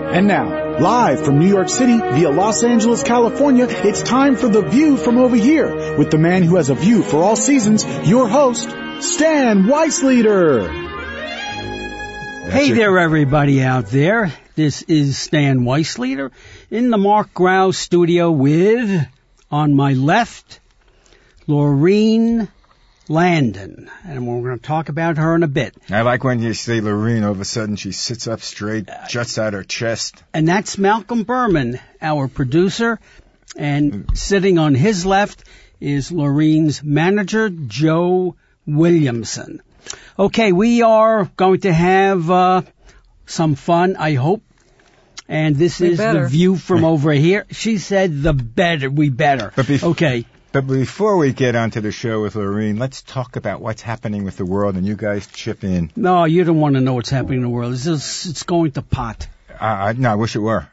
And now, live from New York City via Los Angeles, California, it's time for The View from Over Here with the man who has a view for all seasons, your host, Stan Weissleader. Hey there, everybody out there. This is Stan Weissleader in the Mark Grau studio with, on my left, Laureen Landon, and we're going to talk about her in a bit. I like when you say Laureen, all of a sudden she sits up straight, juts out her chest. And that's Malcolm Berman, our producer, and sitting on his left is Laureen's manager, Joe Williamson. Okay, we are going to have some fun, I hope, and this is The View from Over Here. She said we better. Okay. But before we get onto the show with Laureen, let's talk about what's happening with the world, and you guys chip in. No, you don't want to know what's happening in the world. It's going to pot. No, I wish it were.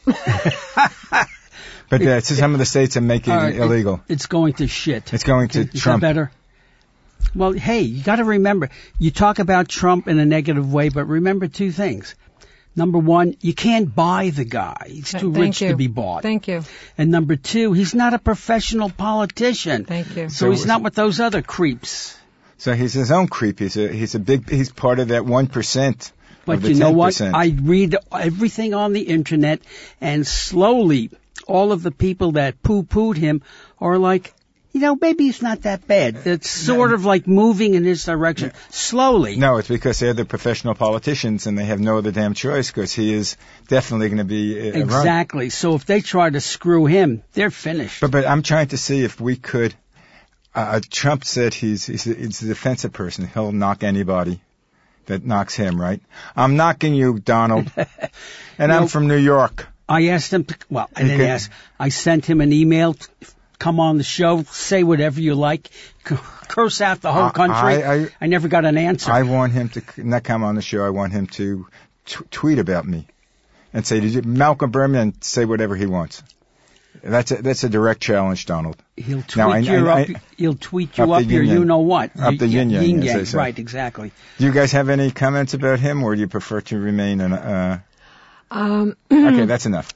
But some of the states are making it illegal. It's going to shit. It's going to Is Trump. that better? Well, hey, you got to remember, you talk about Trump in a negative way, but remember two things. Number one, you can't buy the guy. He's too rich to be bought. Thank you. And number two, he's not a professional politician. Thank you. So he's not with those other creeps. So he's his own creep. He's part of that 1%. But you know what? I read everything on the internet, and slowly all of the people that poo-pooed him are like, maybe he's not that bad. It's sort of like moving in his direction, slowly. No, it's because they're the professional politicians and they have no other damn choice because he is definitely going to be exactly. Run. So if they try to screw him, they're finished. But I'm trying to see if we could. Trump said he's a defensive person. He'll knock anybody that knocks him, right? I'm knocking you, Donald. And I'm from New York. I asked him to, I didn't ask. I sent him an email. Come on the show, say whatever you like, curse out the whole country. I never got an answer. I want him to not come on the show. I want him to tweet about me and say, Malcolm Berman, and say whatever he wants. That's a direct challenge, Donald. He'll tweet he'll tweet you up your you-know-what. Up the yin-yang, as they say. Right, exactly. Do you guys have any comments about him, or do you prefer to remain okay, that's enough.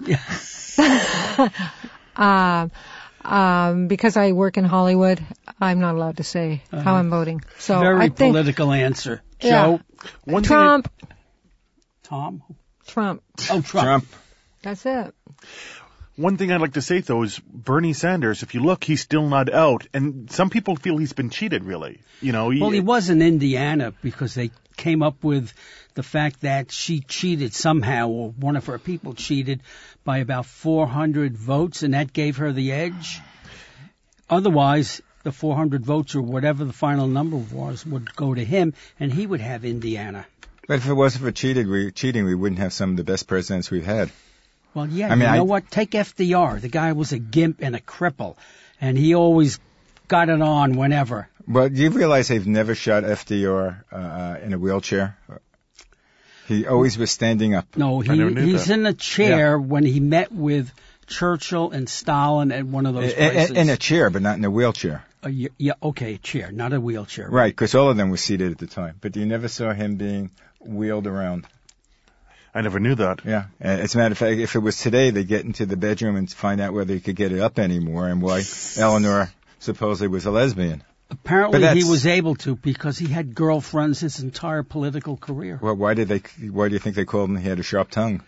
Because I work in Hollywood, I'm not allowed to say how I'm voting. So very political answer. Joe? Trump. Tom? Trump. Oh, Trump. That's it. One thing I'd like to say, though, is Bernie Sanders, if you look, he's still not out. And some people feel he's been cheated, really. Well, he was in Indiana because they came up with the fact that she cheated somehow, or one of her people cheated by about 400 votes, and that gave her the edge. Otherwise, the 400 votes or whatever the final number was would go to him, and he would have Indiana. But if it wasn't for cheating, we wouldn't have some of the best presidents we've had. Well, yeah, you know what? Take FDR. The guy was a gimp and a cripple, and he always got it on whenever. Well, do you realize they've never shot FDR in a wheelchair? He always was standing up. No, he's in a chair when he met with Churchill and Stalin at one of those places. In a chair, but not in a wheelchair. Yeah, okay, a chair, not a wheelchair. Right, because all of them were seated at the time. But you never saw him being wheeled around. I never knew that. Yeah. As a matter of fact, if it was today, they'd get into the bedroom and find out whether he could get it up anymore and why Eleanor supposedly was a lesbian. Apparently he was able to because he had girlfriends his entire political career. Well, why do you think they called him he had a sharp tongue?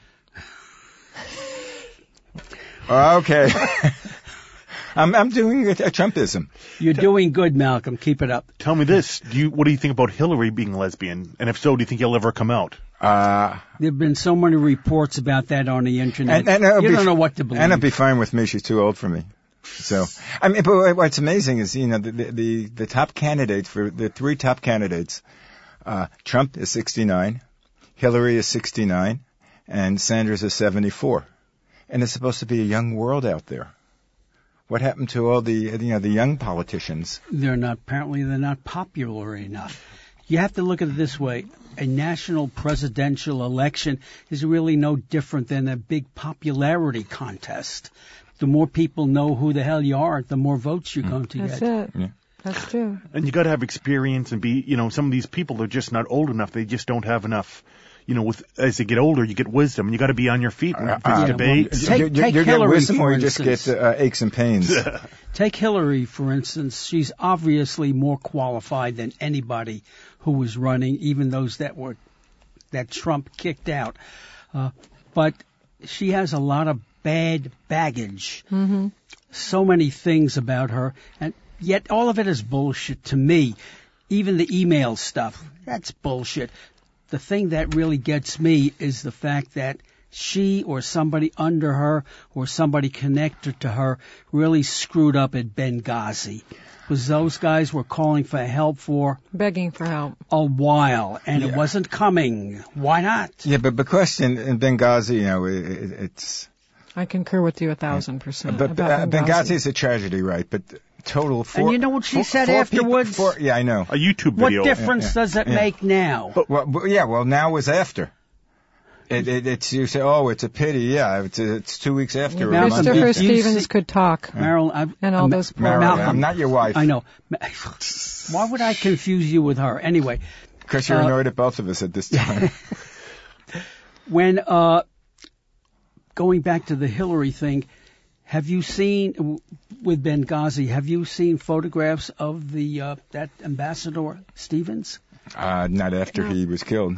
Okay. I'm doing a Trumpism. You're doing good, Malcolm. Keep it up. Tell me this. What do you think about Hillary being lesbian? And if so, do you think he'll ever come out? There have been so many reports about that on the internet. And you don't know what to believe. And it'll be fine with me. She's too old for me. So, but what's amazing is, the top candidates the three top candidates, Trump is 69, Hillary is 69, and Sanders is 74. And it's supposed to be a young world out there. What happened to all the young politicians? They're not popular enough. You have to look at it this way. A national presidential election is really no different than a big popularity contest. The more people know who the hell you are, the more votes you're going to get. That's it. Yeah. That's true. And you got to have experience and be, some of these people are just not old enough. They just don't have enough, as you get older, you get wisdom, and you got to be on your feet when it's debate. Take you get Hillary, wisdom, or for you just instance. get aches and pains. Take Hillary, for instance. She's obviously more qualified than anybody who was running, even those that Trump kicked out. But she has a lot of bad baggage. Mm-hmm. So many things about her, and yet all of it is bullshit to me. Even the email stuff, that's bullshit. The thing that really gets me is the fact that she or somebody under her or somebody connected to her really screwed up at Benghazi. Because those guys were calling for help for Begging for help. a while, and it wasn't coming. Why not? Yeah, but because in Benghazi, it's... I concur with you 1,000%. But about Benghazi is a tragedy, right? But total four... And you know what she said four afterwards? Yeah, I know. A YouTube What video. difference does it make now? Well, now is after. It's you say, oh, it's a pity. Yeah, it's 2 weeks after. Now, Christopher you Stevens see- could talk. Marilyn, And all those poor Marilyn, Malcolm. I'm not your wife. I know. Why would I confuse you with her? Anyway, Because you're annoyed at both of us at this time. when going back to the Hillary thing, have you seen with Benghazi? Have you seen photographs of the that Ambassador Stevens? Not after he was killed.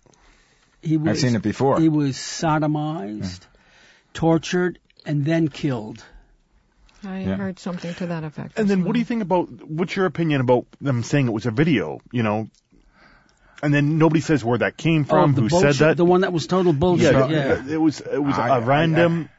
I've seen it before. He was sodomized, tortured, and then killed. I heard something to that effect. And then what do you think what's your opinion about them saying it was a video, And then nobody says where that came from, the who bullshit, said that. the one that was total bullshit. Yeah. It was a random.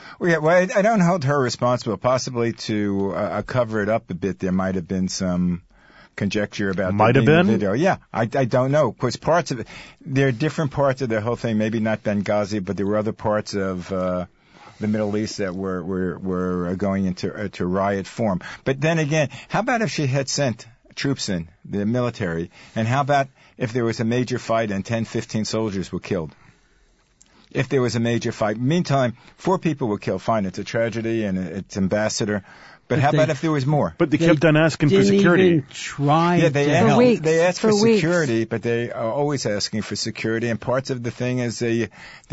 I don't hold her responsible. Possibly to cover it up a bit, there might have been some conjecture about the video. Yeah, I don't know. Because parts of it, there are different parts of the whole thing. Maybe not Benghazi, but there were other parts of the Middle East that were going into riot form. But then again, how about if she had sent troops in, the military, and how about if there was a major fight and 10, 15 soldiers were killed? If there was a major fight. Meantime, 4 people were killed. Fine, it's a tragedy and it's ambassador. But how about if there was more? But they kept on asking for security. Didn't even try they to asked, help. weeks. They asked For for weeks. security, but they are always asking for security. And parts of the thing is the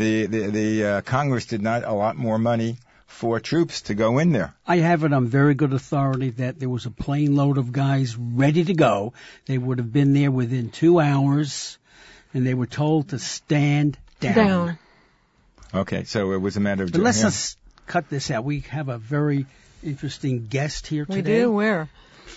Congress did not allot more money for troops to go in there. I have it on very good authority that there was a plane load of guys ready to go. They would have been there within 2 hours, and they were told to stand down. Okay, so it was a matter of... But let's just cut this out. We have a very interesting guest here today. We do? Where?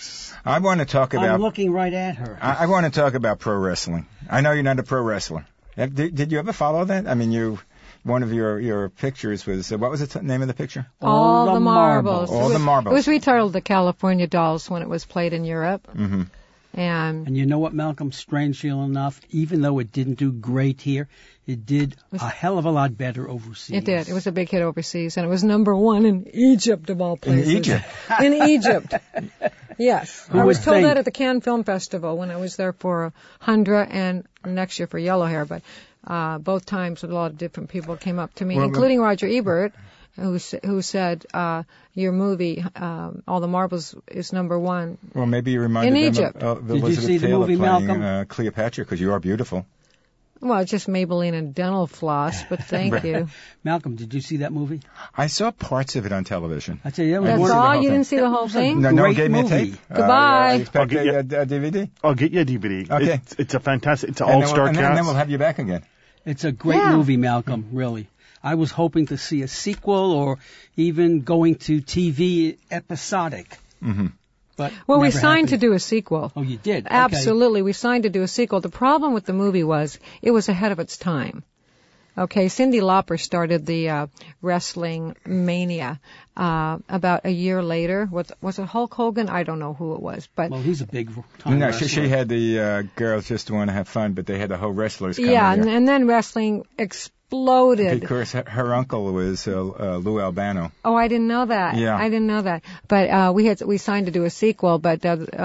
I want to talk about... I'm looking right at her. I want to talk about pro wrestling. I know you're not a pro wrestler. Did you ever follow that? I mean, one of your pictures was... what was the name of the picture? All the Marbles. All the Marbles. It was retitled The California Dolls when it was played in Europe. Mm-hmm. And you know what, Malcolm? Strangely enough, even though it didn't do great here, it did a hell of a lot better overseas. it did. It was a big hit overseas, and it was #1 in Egypt, of all places. In Egypt? In Egypt. Yes. Who I was would told think? that at the Cannes Film Festival when I was there for Hundra and next year for Yellow Hair. But both times a lot of different people came up to me, including Roger Ebert, who said your movie, All the Marbles, is #1. Well, maybe you reminded In them Egypt. of Did you Elizabeth see the Taylor movie, playing Malcolm? Cleopatra, because you are beautiful. Well, just Maybelline and dental floss, but thank you. Malcolm, did you see that movie? I saw parts of it on television. I tell you, that was That's one of all? whole You thing. didn't see the whole thing? No one Great gave me a movie. tape. Goodbye. I expect I'll get you- a DVD. I'll get you a DVD. Okay. It's a fantastic. It's an And then all-star and then cast. we'll have you back again. It's a great Yeah. movie, Malcolm, really. I was hoping to see a sequel or even going to TV episodic. Mm-hmm. But Well, we never signed to happened. do a sequel. Oh, you did? Okay. Absolutely. We signed to do a sequel. The problem with the movie was it was ahead of its time. Okay, Cyndi Lauper started the wrestling mania about a year later. Was it Hulk Hogan? I don't know who it was, but Well, he's a big time No, wrestler. she had the girls just want to have fun, but they had the whole wrestlers coming yeah, here. and then wrestling exploded. Because her uncle was Lou Albano. Oh, I didn't know that. Yeah. I didn't know that. But we signed to do a sequel. But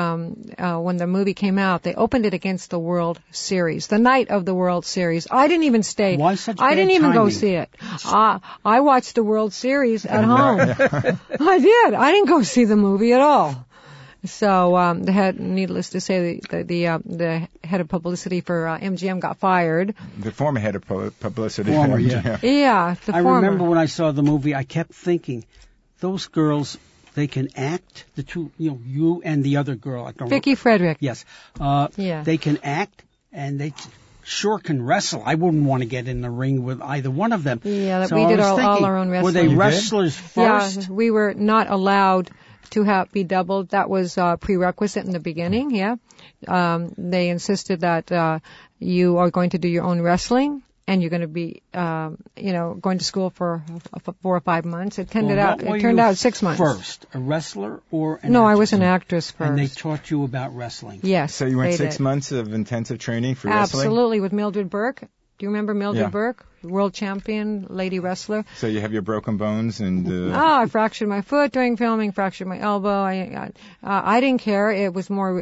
when the movie came out, they opened it against the World Series, the night of the World Series. I didn't even stay. Why such I bad didn't even go timing? see it. I watched the World Series at home. I did. I didn't go see the movie at all. So the head, needless to say, the head of publicity for MGM got fired. The former head of publicity. Former, yeah. Yeah, the I former. remember when I saw the movie, I kept thinking, those girls, they can act. The two, you and the other girl. I don't Vicky Frederick. Yes. Yeah. They can act, and they sure can wrestle. I wouldn't want to get in the ring with either one of them. Yeah, so we did I was all thinking, our own wrestling. Were they You wrestlers first? Yeah, we were not allowed to be doubled. That was prerequisite in the beginning, yeah. They insisted that you are going to do your own wrestling, and you're going to be, going to school for 4 or 5 months. It turned out 6 months. First, a wrestler or an No, actress? I was an actress first. And they taught you about wrestling? Yes. So you went they 6 did. months of intensive training for wrestling? Absolutely, with Mildred Burke. Do you remember Mildred Yeah. Burke? World champion, lady wrestler. So you have your broken bones and... I fractured my foot during filming, fractured my elbow. I didn't care. It was more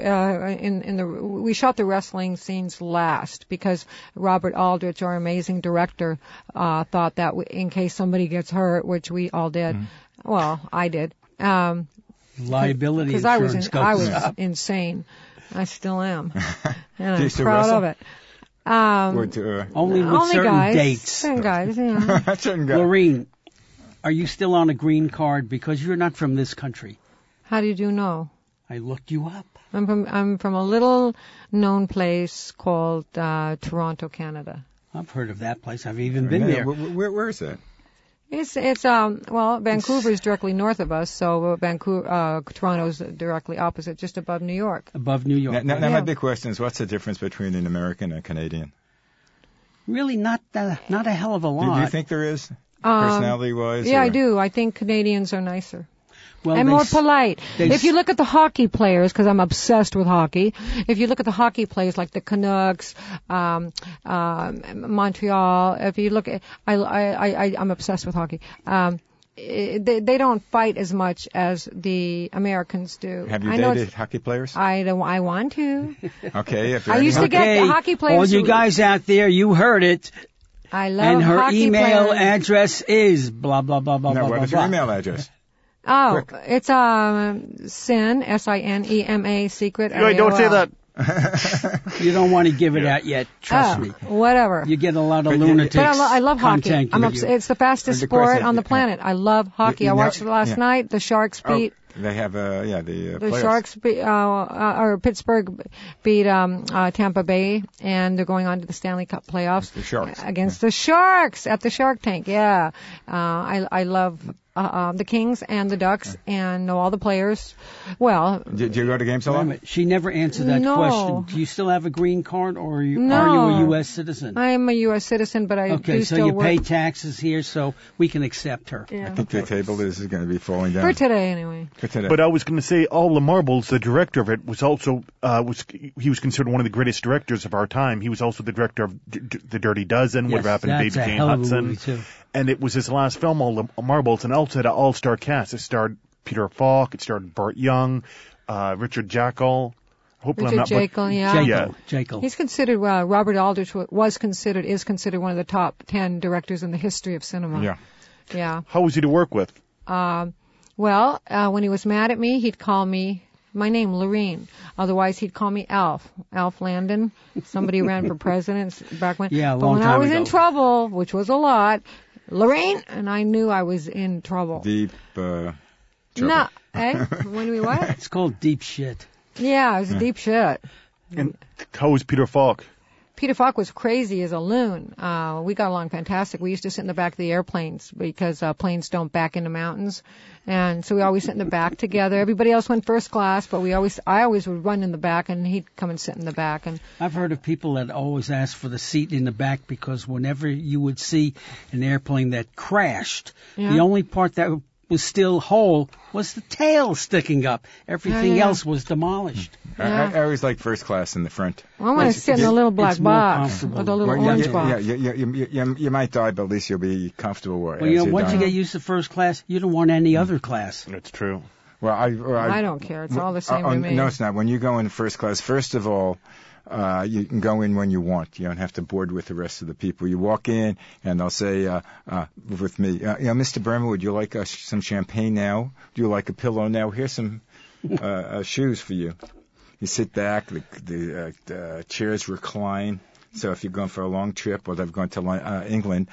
we shot the wrestling scenes last because Robert Aldrich, our amazing director, thought that in case somebody gets hurt, which we all did. Well, I did. Liability because insurance I goes was up. insane. I still am, and Do you I'm still proud wrestle? of it. Only with only certain guys, dates. certain guys, yeah. Certain guy. Lorene, are you still on a green card because you're not from this country? How did you know? I looked you up. I'm from a little known place called Toronto, Canada. I've heard of that place. I've even been there. Where is that? It's Vancouver is directly north of us, so Toronto's directly opposite, just above New York. Above New York. Now Yeah. my big question is, what's the difference between an American and a Canadian? Really not a hell of a lot. Do you think there is, personality-wise? Yeah, or? I do. I think Canadians are nicer. Well, And they more s- polite. they If s- you look at the hockey players, because I'm obsessed with hockey, if you look at the hockey players like the Canucks, Montreal, if you look at, I'm obsessed with hockey. They don't fight as much as the Americans do. Have you I know dated hockey players? I want to. Okay. If I used to get Okay, the hockey players. all you who- guys out there, you heard it. I love And her hockey email players. address is blah, blah, blah, blah, No, blah, what blah, is your blah. email address? Oh, Quick. it's Sin, S-I-N-E-M-A, secret. Wait, don't say AOL. that. You don't want to give it out yet. Trust me. Whatever. You get a lot of But lunatics. But I love hockey. contacting you. It's the fastest The sport question- on the planet. I love hockey. I know- watched it last yeah. night. The Sharks beat They have, the the playoffs. Sharks or Pittsburgh beat Tampa Bay, and they're going on to the Stanley Cup playoffs The Sharks. against the Sharks at the Shark Tank. Yeah, I love the Kings and the Ducks and know all the players. Well, Do you go to games a Wait a lot? minute. She never answered that No. question. Do you still have a green card, or are you No. a U.S. citizen? I am a U.S. citizen, but I Okay, do so still you work pay taxes here, so we can accept her. I yeah. think the table is going to be falling down. for today anyway. For today. But I was going to say, All the Marbles, the director of it, was also he was considered one of the greatest directors of our time. He was also the director of The Dirty Dozen, Yes, Whatever Happened to that's Baby a Jane hell of a Hudson, movie, too. and it was his last film, All the Marbles, and also had an all-star cast. It starred Peter Falk, it starred Burt Young, Richard Jackal. Hopefully I'm Richard not Jekyll, yeah. Jekyll. Yeah. Jekyll. He's considered, Robert Aldrich is considered one of the top 10 directors in the history of cinema. Yeah. Yeah. How was he to work with? When he was mad at me, he'd call me my name, Lorene. Otherwise, he'd call me Alf Landon. Somebody ran for president back when. Yeah, a but long when time I was ago. in trouble, which was a lot, Lorene, and I knew I was in trouble. Deep trouble. No, when we what? It's called deep shit. Yeah, it was deep shit. And how was Peter Falk? Peter Falk was crazy as a loon. We got along fantastic. We used to sit in the back of the airplanes because planes don't back into mountains. And so we always sit in the back together. Everybody else went first class, but I always would run in the back and he'd come and sit in the back. And I've heard of people that always ask for the seat in the back because whenever you would see an airplane that crashed, Yeah. the only part that was still whole was the tail sticking up. Everything yeah. else was demolished. I always like first class in the front. I want to sit in a little black it's more box comfortable. with a little Well, orange yeah, box. you might die, but at least you'll be comfortable. Well, you know, once you get used to first class, you don't want any other class. That's true. Well, I don't care. It's all the same to me. No, it's not. When you go in first class, first of all, you can go in when you want. You don't have to board with the rest of the people. You walk in, and they'll say, with me, Mr. Berman, would you like some champagne now? Do you like a pillow now? Here's some shoes for you. You sit back, the chairs recline. So if you're going for a long trip, or they've gone to England,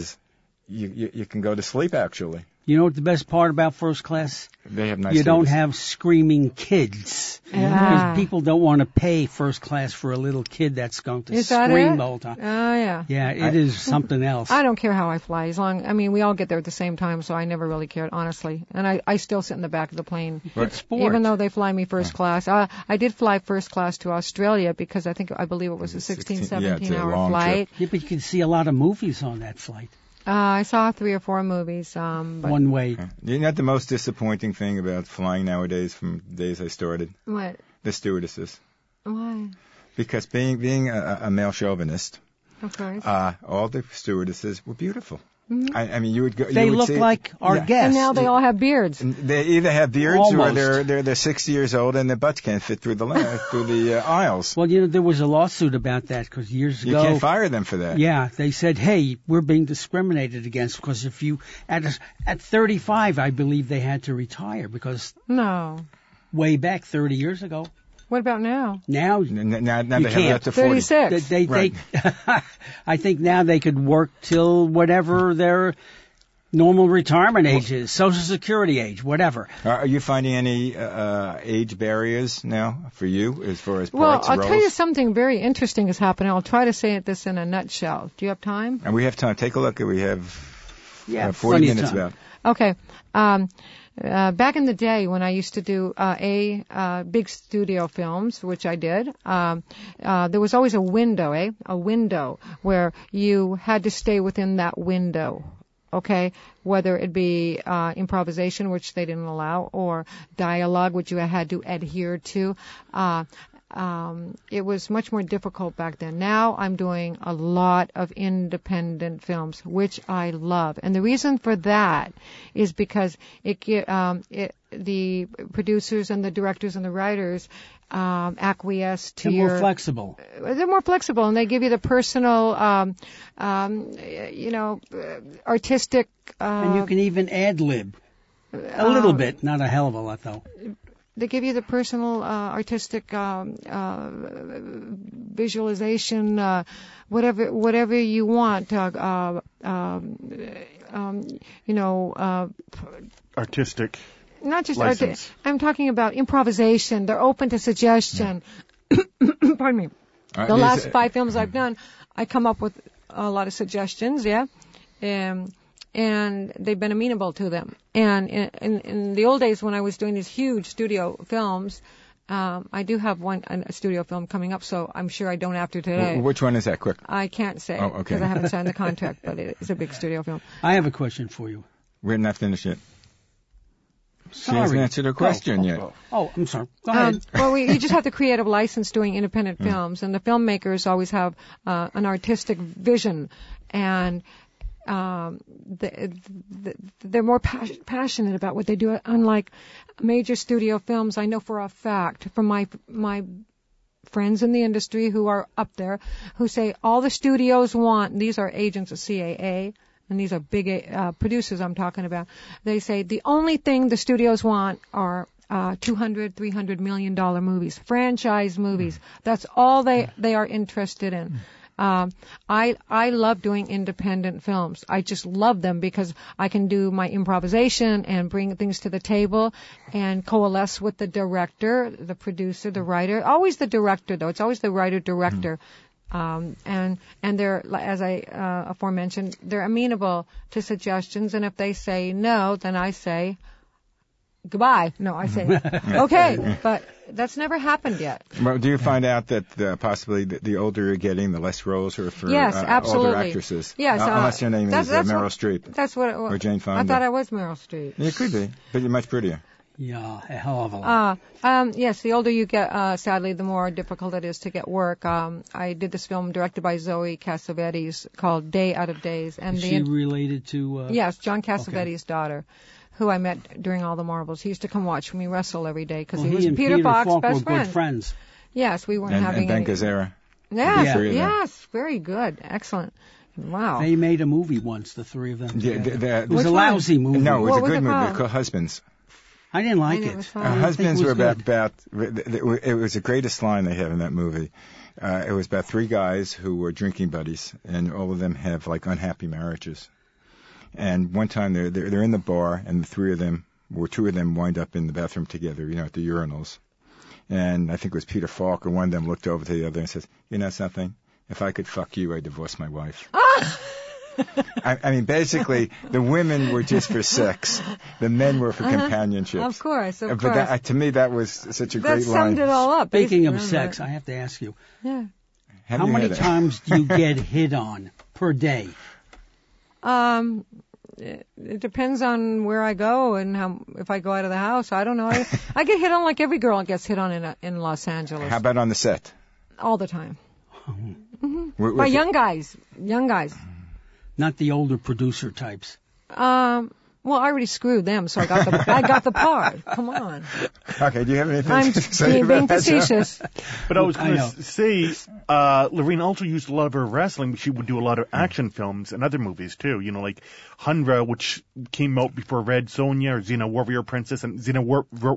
you can go to sleep actually. You know what the best part about first class? They have nice You don't seats. have screaming kids. Because people don't want to pay first class for a little kid that's going to scream the whole time. Oh, yeah. Yeah, it is something else. I don't care how I fly. We all get there at the same time, so I never really cared, honestly. And I still sit in the back of the plane. Good sport. Even though they fly me first class. I did fly first class to Australia because I believe it was a 16, 17-hour flight. Yeah, but you can see a lot of movies on that flight. I saw 3 or 4 movies. But One way. You know what the most disappointing thing about flying nowadays from the days I started? What? The stewardesses. Why? Because being a male chauvinist, Of course. all the stewardesses were beautiful. Mm-hmm. I mean, you would go. They you would look see, like our guests. And now they all have beards. And they either have beards Almost. or they're 60 years old and their butts can't fit through the aisles. Well, there was a lawsuit about that because years You ago. can't fire them for that. Yeah, they said, hey, we're being discriminated against because if you, at 35, I believe they had to retire because No. way back 30 years ago. What about now? Now, Now You they have it can't. up to 40. 36. Right. I think now they could work till whatever their normal retirement age is, Social Security age, whatever. Are you finding any age barriers now for you as far as Well, parts, I'll roles? tell you something very interesting is happening. I'll try to say this in a nutshell. Do you have time? And we have time. Take a look. We have 40 plenty of minutes time. about. Okay. Back in the day when I used to do big studio films, which I did, there was always a window where you had to stay within that window. Okay, whether it be improvisation, which they didn't allow, or dialogue, which you had to adhere to. It was much more difficult back then. Now I'm doing a lot of independent films, which I love. And the reason for that is because the producers and the directors and the writers acquiesce to They're more flexible. They're more flexible, and they give you the personal, artistic. And you can even ad-lib. A little bit, not a hell of a lot, though. They give you the personal, artistic visualization, whatever you want. Artistic. Not just license. I'm talking about improvisation. They're open to suggestion. Pardon me. The last 5 films I've done, I come up with a lot of suggestions, yeah, and they've been amenable to them. And in the old days when I was doing these huge studio films, I do have a studio film coming up, so I'm sure I don't have to today. Which one is that? Quick. I can't say because I haven't signed the contract, but it's a big studio film. I have a question for you. We're not finished yet. She Sorry. hasn't answered her question yet. Oh, I'm sorry. Go ahead. Well, you just have the creative license doing independent films, and the filmmakers always have an artistic vision, and they're more passionate about what they do. Unlike major studio films, I know for a fact from my friends in the industry who are up there, who say all the studios want, these are agents of CAA, and these are big producers I'm talking about, they say the only thing the studios want are $200, $300 million movies, franchise movies. That's all they are interested in. I love doing independent films. I just love them because I can do my improvisation and bring things to the table and coalesce with the director, the producer, the writer. Always the director, though. It's always the writer-director. And they're, as I aforementioned, they're amenable to suggestions. And if they say no, then I say goodbye. No, I say okay. But that's never happened yet. Well, do you find out that possibly the older you're getting, the less roles are for yes, absolutely. older actresses? Yes, unless your name is Meryl Streep. That's what. Or Jane Fonda. I thought I was Meryl Streep. You could be, but you're much prettier. Yeah, a hell of a lot. Yes, the older you get, sadly, the more difficult it is to get work. I did this film directed by Zoe Cassavetes called Day Out of Days. And Is she related to... Yes, John Cassavetes' daughter, who I met during All the Marbles. He used to come watch me wrestle every day because he was Peter Falk's best were good friends. Yes, we weren't having and Ben Gazzara. Yes, very good. Excellent. Wow. They made a movie once, the three of them. Yeah, it was a lousy movie. No, it was a What good was it movie called? called Husbands. I didn't like And it. it was fun. I didn't Husbands think were it was about, good. it was the greatest line they have in that movie. It was about three guys who were drinking buddies, and all of them have like unhappy marriages. And one time they're in the bar, and the three of them, or two of them, wind up in the bathroom together, at the urinals. And I think it was Peter Falk, or one of them looked over to the other and says, "You know something? If I could fuck you, I'd divorce my wife." I mean, basically, the women were just for sex. The men were for companionship. Of course, of But course. that, to me, that was such a That great line. summed it all up. Speaking of basically, sex, wasn't I have to ask you, it? Yeah. Have how you many had it? times do you get hit on per day? It depends on where I go and if I go out of the house. I don't know. I get hit on like every girl gets hit on in Los Angeles. How about on the set? All the time. With- By with- young guys. Young guys. Not the older producer types. Well, I already screwed them, so I got the part. Come on. Okay, do you have anything I'm to say being about that, Joe? facetious. But I was I going know. to say, Lorene also used a lot of her wrestling, but she would do a lot of action films and other movies too. Like Hundra, which came out before Red Sonja or Xena Warrior Princess, and Xena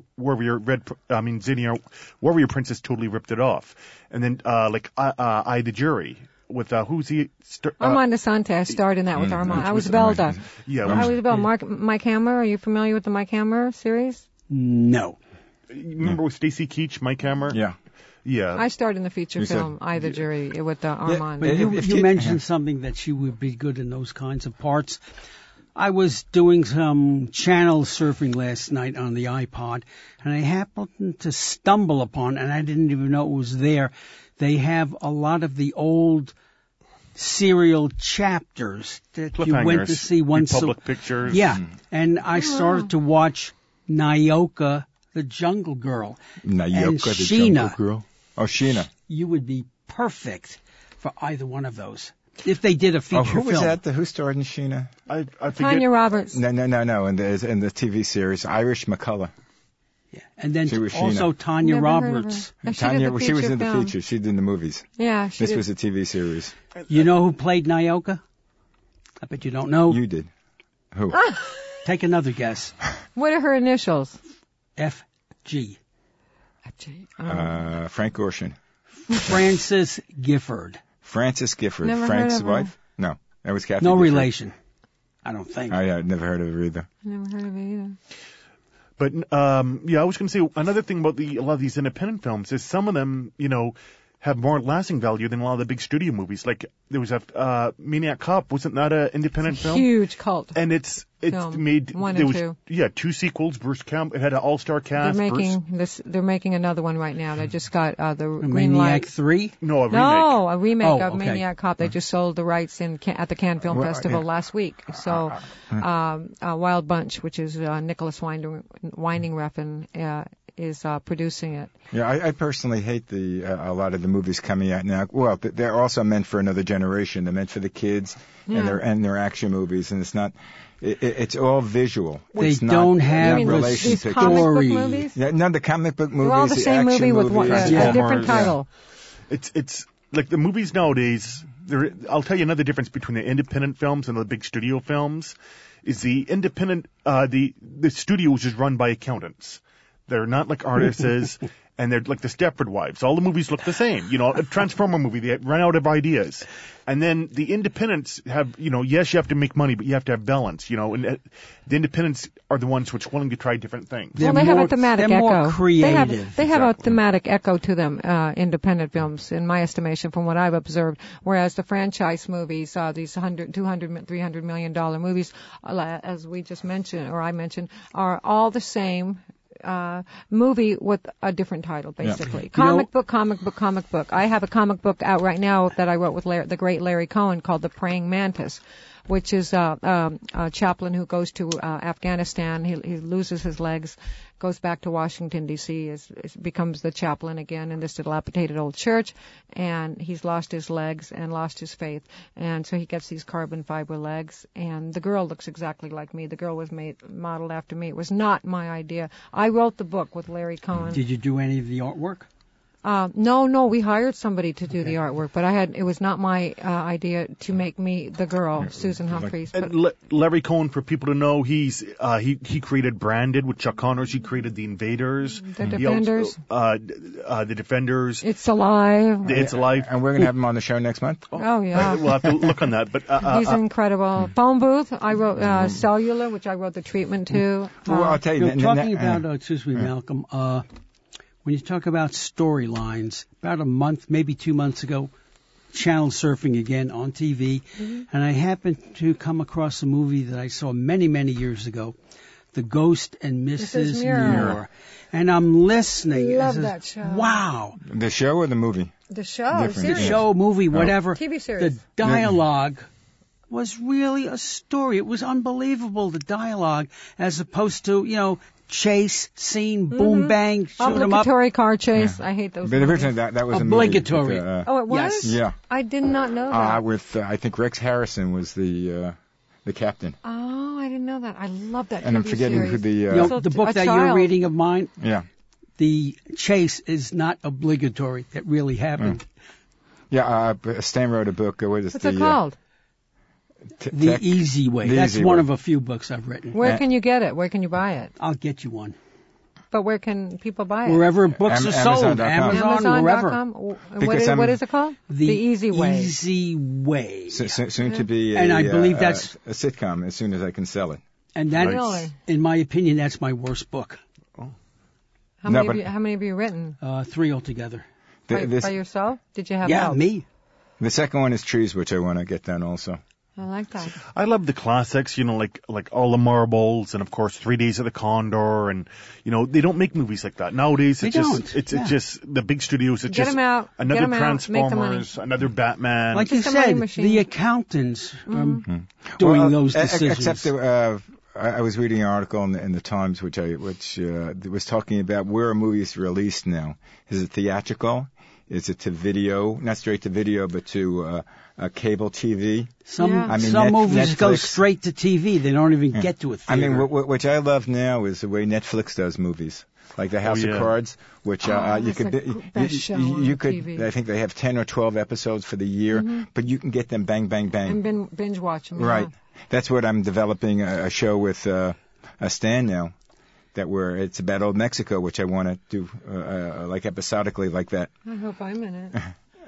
Warrior Princess totally ripped it off. And then I the Jury with who's he? Armand Asante, I starred in that with Armand. I was Velda. Yeah, I was Velda. Mike Hammer, are you familiar with the Mike Hammer series? No. remember with Stacy Keach, Mike Hammer? Yeah. Yeah. I starred in the feature You said- film, I the Jury, with Armand. But you, If you you- mentioned something that she would be good in those kinds of parts. I was doing some channel surfing last night on the iPod, and I happened to stumble upon, and I didn't even know it was there, they have a lot of the old serial chapters that you went to see once. Republic Pictures. Yeah, and I started to watch Nyoka, the Jungle Girl. Nyoka, and the Sheena. Jungle Girl. Oh, Sheena. You would be perfect for either one of those. If they did a feature Oh, who was film. that? Who starred in Sheena? I forget. Tanya Roberts. No. In the TV series, Irish McCullough. Yeah. And then She was also Sheena. Tanya Never heard of Roberts. her. Yeah, she Tanya, did the she was feature in the film. feature. She did in the movies. Yeah, she This did. was a TV series. You know who played Nyoka? I bet you don't know. You did. Who? Take another guess. What are her initials? F.G. Frank Gorshin. Frances Gifford. Frances Gifford. Never heard Frank's of her. wife? No. That was Kathy No Gifford. relation. I don't think. Oh, yeah. I'd never heard of her either. Never heard of it either. But I was going to say another thing about a lot of these independent films is some of them, have more lasting value than a lot of the big studio movies. Like there was a Maniac Cop, wasn't that an independent film? Huge cult. And it's Film. made One there and was two. two sequels. Bruce Campbell, it had an all-star They're cast. They're making another one right now. They just got the green Maniac light. 3? No, a remake. No, a remake Oh, of okay. Maniac Cop. They just sold the rights at the Cannes Film Well, Festival yeah. last week. So, Wild Bunch, which is Nicholas Winding Refn, is producing it. Yeah, I personally hate a lot of the movies coming out now. Well, they're also meant for another generation. They're meant for the kids, and they're action movies, and it's not. It's all visual. They It's not don't have You mean the relation these pictures. comic book story. movies? Yeah, no, the comic book movies, They're all the same action movie with movies, a Yeah. different Yeah. title. It's like the movies nowadays. I'll tell you another difference between the independent films and the big studio films is the independent. The studios is run by accountants. They're not like artists, and they're like the Stepford Wives. All the movies look the same. A Transformer movie, they run out of ideas. And then the independents have, yes, you have to make money, but you have to have balance, and the independents are the ones which are willing to try different things. They're Well, they have more- a thematic they're echo. more creative. They have a Exactly. thematic echo to them, independent films, in my estimation, from what I've observed. Whereas the franchise movies, these $200, $300 million movies, as we just mentioned, or I mentioned, are all the same movie with a different title, basically. Comic book. I have a comic book out right now that I wrote with the great Larry Cohen called The Praying Mantis, which is a chaplain who goes to Afghanistan. He loses his legs, goes back to Washington, D.C., becomes the chaplain again in this dilapidated old church, and he's lost his legs and lost his faith. And so he gets these carbon fiber legs, and the girl looks exactly like me. The girl was modeled after me. It was not my idea. I wrote the book with Larry Cohen. Did you do any of the artwork? No, we hired somebody to do the artwork, but it was not my idea to make me the girl, Susan Humphreys. And Larry Cohen, for people to know, he created Branded with Chuck Connors. He created The Invaders. The Defenders. The Defenders. It's Alive. It's Alive. And we're going to have him on the show next month? Oh, yeah. We'll have to look on that. But he's incredible. Phone Booth, I wrote Cellular, which I wrote the treatment to. Well, I'll tell you. Talking about, excuse me, Malcolm, when you talk about storylines, about a month, maybe 2 months ago, channel surfing again on TV, and I happened to come across a movie that I saw many, many years ago, The Ghost and Mrs. Muir. And I'm listening. Love that show. Wow. The show or the movie? The show, The show, movie, whatever. TV series. The dialogue was really a story. It was unbelievable, the dialogue, as opposed to, chase scene, boom, bang, shoot 'em up. Obligatory car chase. I hate those But movies. originally that was obligatory. A movie. Oh, it was? Yes. Yeah. I did not know that. With I think Rex Harrison was the captain. Oh, I didn't know that. I love that And I'm TV forgetting series. who the the book that you're reading of mine, yeah. the chase is not obligatory. That really happened. Yeah, Stan wrote a book. What's it called? The Easy Way. That's one of a few books I've written. Where can you get it? Where can you buy it? I'll get you one. But where can people buy it? Wherever books are sold. Amazon, wherever. What is it called? The Easy Way. Easy Way. Soon to be and I believe that's a sitcom as soon as I can sell it. And that, in my opinion, that's my worst book. How many have you written? 3 altogether. By yourself? Did you have help? Yeah, me. The second one is Trees, which I want to get done also. I like that. I love the classics, like All the Marbles and of course 3 Days of the Condor, and they don't make movies like that nowadays. It's just the big studios. It's Get 'em out. Another Get 'em out. Transformers, another Batman. Like you said, the accountants doing those decisions. Except I was reading an article in the Times which was talking about where a movie is released now. Is it theatrical? Is it to video? Not straight to video, but to cable TV. Some movies go straight to TV. They don't even get to a theater. I mean, which I love now is the way Netflix does movies, like the House of Cards, which you could. TV. I think they have 10 or 12 episodes for the year, but you can get them bang, bang, bang. And binge watch them. Right. That's what I'm developing a show with Stan now. It's about old Mexico, which I want to do like episodically like that. I hope I'm in it.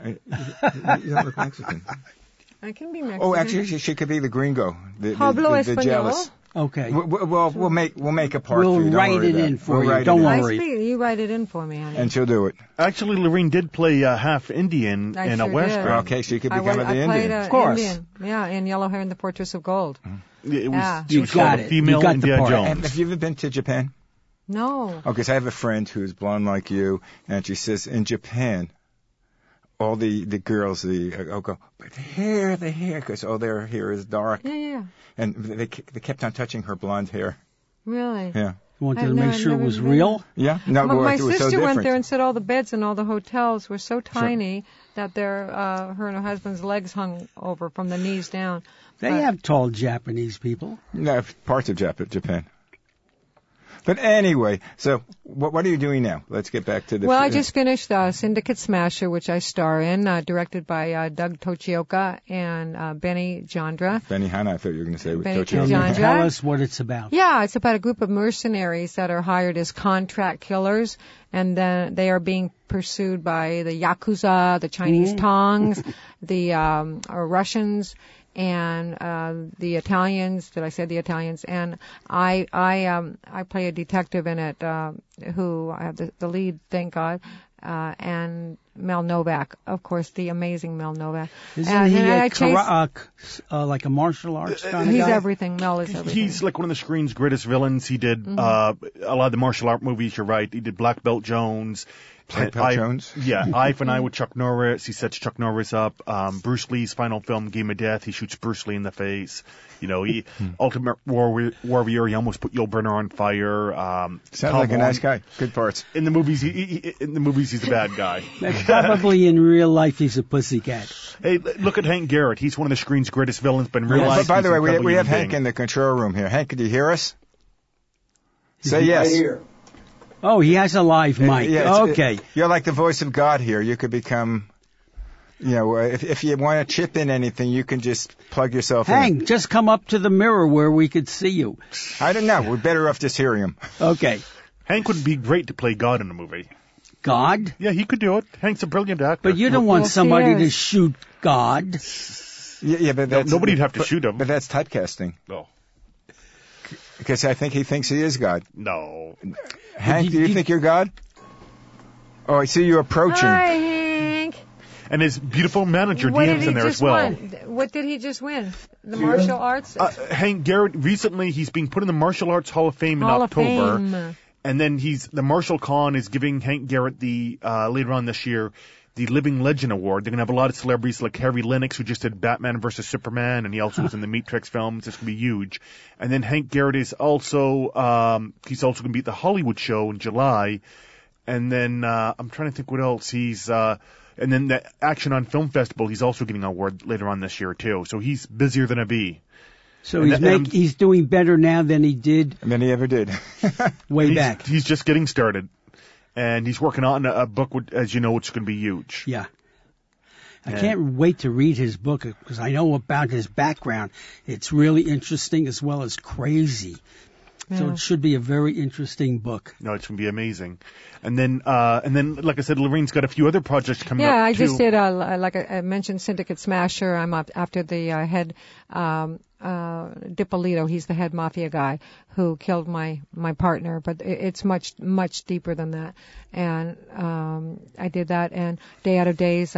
You don't look Mexican. I can be Mexican. Oh, actually, she could be the gringo, the jealous. Okay. We'll make a part. We'll write it in for you. Don't worry. You write it in for me, honey. And she'll do it. Actually, Lorene did play half Indian in a Western. Okay, she could become the Indian. Of course. Indian. Yeah, in Yellow Hair and the Fortress of Gold. It was, you got it. Female Indiana Jones. And have you ever been to Japan? No. Okay, so I have a friend who's blonde like you, and she says in Japan, all the girls go, but the hair, because their hair is dark. Yeah. And they kept on touching her blonde hair. Really? Yeah. Wanted to make sure it was real? Yeah. No, my it was sister so went there and said all the beds in all the hotels were so tiny that her and her husband's legs hung over from the knees down. They have tall Japanese people. No, parts of Japan. But anyway, so what are you doing now? Let's get back to the... Well, I just finished Syndicate Smasher, which I star in, directed by Doug Tochioka and Benny Jandra. Benny Hanna, I thought you were going to say. Benny Tochioka. Tell us what it's about. Yeah, it's about a group of mercenaries that are hired as contract killers, and then they are being pursued by the Yakuza, the Chinese Tongs, the Russians, and the Italians. Did I say the Italians? And I play a detective in it, who I have the lead, thank God, and Mel Novak, of course, the amazing Mel Novak. Isn't he like a martial arts kind of guy? He's everything. Mel is everything. He's like one of the screen's greatest villains. He did a lot of the martial art movies. You're right. He did Black Belt Jones. Black Belt Jones? Yeah, Eye for an Eye with Chuck Norris. He sets Chuck Norris up. Bruce Lee's final film, Game of Death, he shoots Bruce Lee in the face. He Ultimate Warrior, he almost put Yul Brynner on fire. Sounds like a nice guy. Good parts. In the movies, he's the bad guy. Probably in real life, he's a pussycat. Hey, look at Hank Garrett. He's one of the screen's greatest villains, but in real life, But by the way, we have Hank in the control room here. Hank, do you hear us? He's Say yes. Right here. Oh, he has a live mic. Okay. You're like the voice of God here. You could become, if you want to chip in anything, you can just plug yourself in. Hank, just come up to the mirror where we could see you. I don't know. We're better off just hearing him. Okay. Hank would be great to play God in a movie. God? Yeah, he could do it. Hank's a brilliant actor. But you don't want somebody to shoot God. Yeah, but that's, nobody'd have to shoot him. But that's typecasting. No. Because I think he thinks he is God. No. Hank, do you think you're God? Oh, I see you approaching. Hi, Hank. And his beautiful manager, Dean's in there as well. What did he just win? The martial arts? Hank Garrett, recently he's being put in the Martial Arts Hall of Fame in October. Fame. And then the Marshall Khan is giving Hank Garrett later on this year, the Living Legend Award. They're going to have a lot of celebrities like Harry Lennox, who just did Batman vs. Superman, and he also was in the Matrix films. It's going to be huge. And then Hank Garrett is also, he's also going to be at the Hollywood show in July. And then, I'm trying to think what else. And then the Action on Film Festival, he's also getting an award later on this year too. So he's busier than a bee. So he's doing better now than he did. Than he ever did. way back. He's just getting started. And he's working on a book, as you know, it's going to be huge. Yeah. I can't wait to read his book because I know about his background. It's really interesting as well as crazy. Yeah. So it should be a very interesting book. No, it's going to be amazing. And then, like I said, Lorraine's got a few other projects coming up, Yeah, I too. just did, like I mentioned, Syndicate Smasher. I'm up after the head, Dippolito. He's the head mafia guy who killed my partner, but it's much deeper than that. And I did that. And Day Out of Days,